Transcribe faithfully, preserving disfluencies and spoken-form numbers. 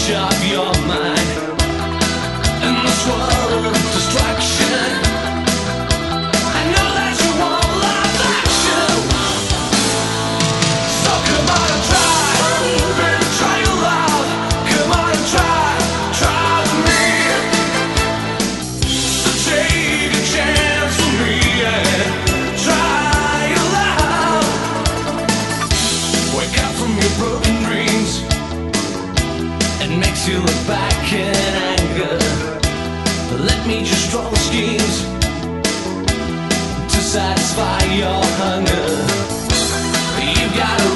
edge of your mind. In this world of distraction, I know that you want live action. So come on and try, baby, try your love. Come on and try, try with me. So take a chance with me, yeah. Try your love. Wake up from your broken dreams. It makes you look back in anger. Let me just draw the schemes to satisfy your hunger. You've got